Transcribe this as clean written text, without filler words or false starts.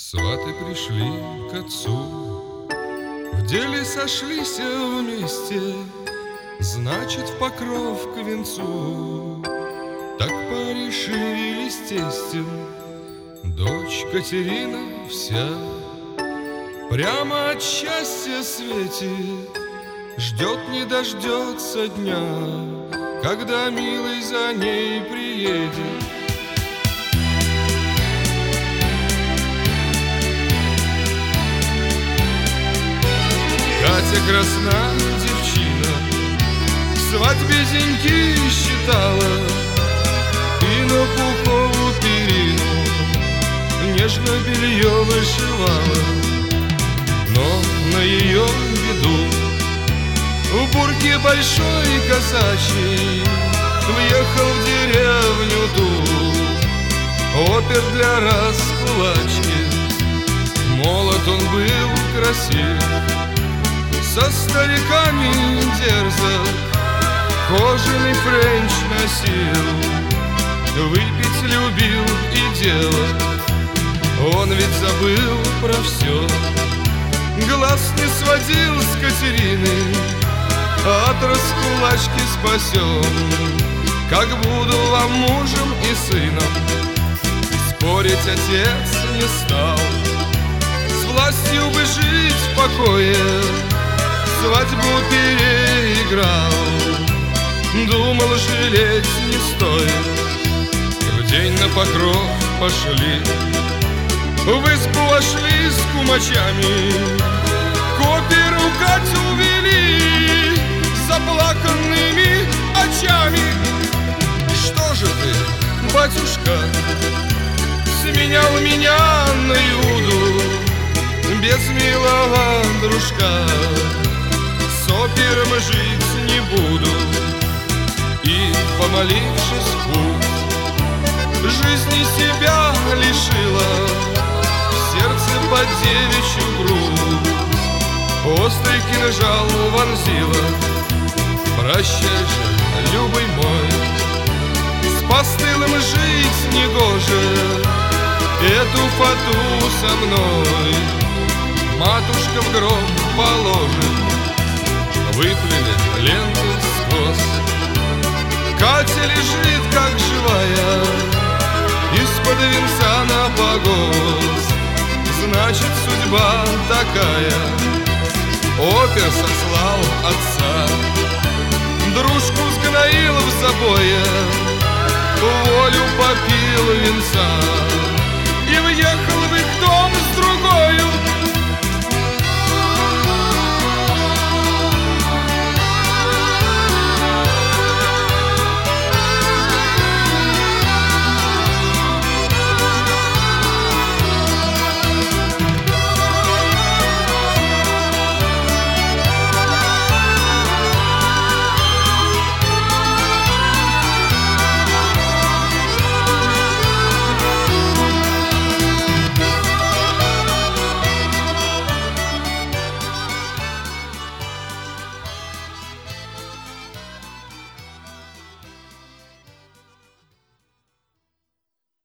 Сваты пришли к отцу, в деле сошлись вместе, значит, в покров к венцу. Так порешили с тестем, дочь Катерина вся прямо от счастья светит, ждет не дождется дня, когда милый за ней приедет. Катя красна девчина, к свадьбе зеньки считала и на пуховую перину нежно белье вышивала. Но на ее беду в бурке большой казачий въехал в деревню ту опер для раскулачки. Молод он был красив, со стариками дерзок, кожаный френч носил, выпить любил и делать. Он ведь забыл про все, глаз не сводил с Катерины, от раскулачки спасен. Как буду вам мужем и сыном, спорить отец не стал, с властью бы жить в покое, свадьбу переиграл. Думал, жалеть не стоит, в день на покров пошли, в избу вошли с кумачами, к оперу Катю увели заплаканными очами. Что же ты, батюшка, сменял меня на Иуду без милого дружка? С опером жить не буду. И, помолившись в путь, жизни себя лишила, в сердце под девичью грудь острый кинжал вонзила. Прощай же, любый мой, с постылым жить негоже, эту фату со мной матушка в гроб положит. Выплели ленты сквозь, Катя лежит как живая, из-под венца на погост. Значит, судьба такая. Опер сослал отца, дружку сгноил в забое, волю попил венца.